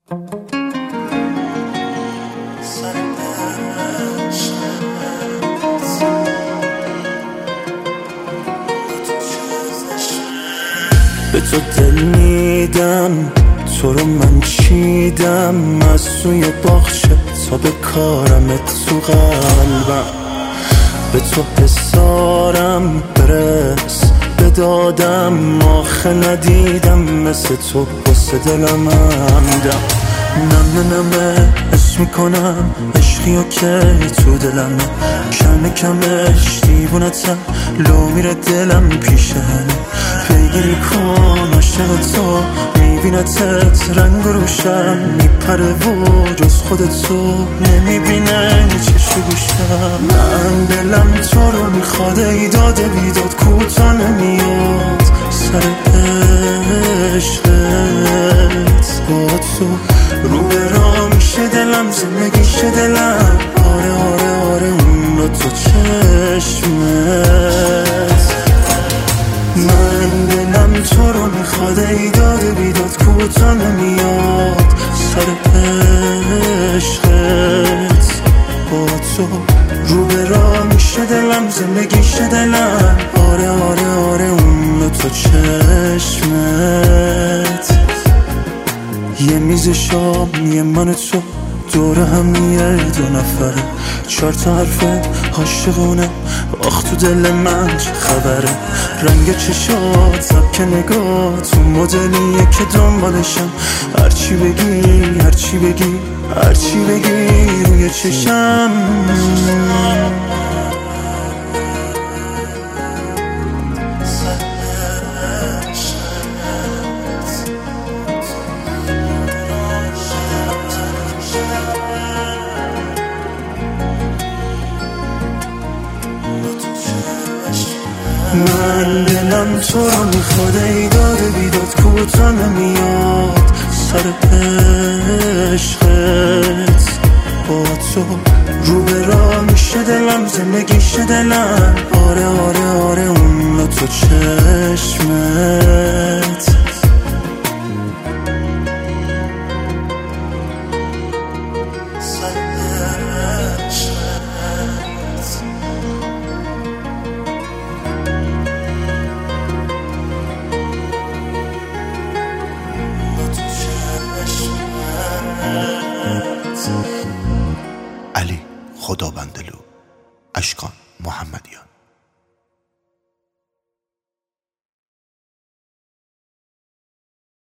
به تو دل میدم، تو رو من چیدم از سوی باغچه تا به کارمت تو قلبم. به تو حسارم برس بدادم، آخه ندیدم مثل تو واسه دلم همدم. نمه نمه حس میکنم عشقی و که تو دلم، کم کمش دیوونتم لو میره دلم پیش همه. پیگیری کن عاشق تو میبینتت رنگ روشم میپره و جز خودت تو نمیبینه چشم گوشم. من دلم تو رو میخواد ای داده بیداد کوتا نمیاد سر عشقت. با تو رو به راه میشه دلم زندگیشه دلم. آره آره آره اون رو تو چشمت. من دلم تو رو میخواد ای داده بیداد کوتا نمیاد سر عشقت. با تو رو به راه میشه دلم زندگیشه دلم. آره آره آره اون رو تو چشمت. یه میز شام یه من تو دور هم یه دو نفره، 4 تا حرف عاشقونه آخ تو دل من چه خبره. رنگ چشات سبک نگاه تو مدلیه که دنبالشم. هرچی بگی هرچی بگی هرچی بگی روی چشم. من دلم تو رو میخواد ای داده بیداد کوتا نمیاد سر عشقت. با تو رو به راه میشه دلم زندگیشه دلم. آره آره آره اون رو تو چشمت. علی خدابندلو، اشکان محمدیان.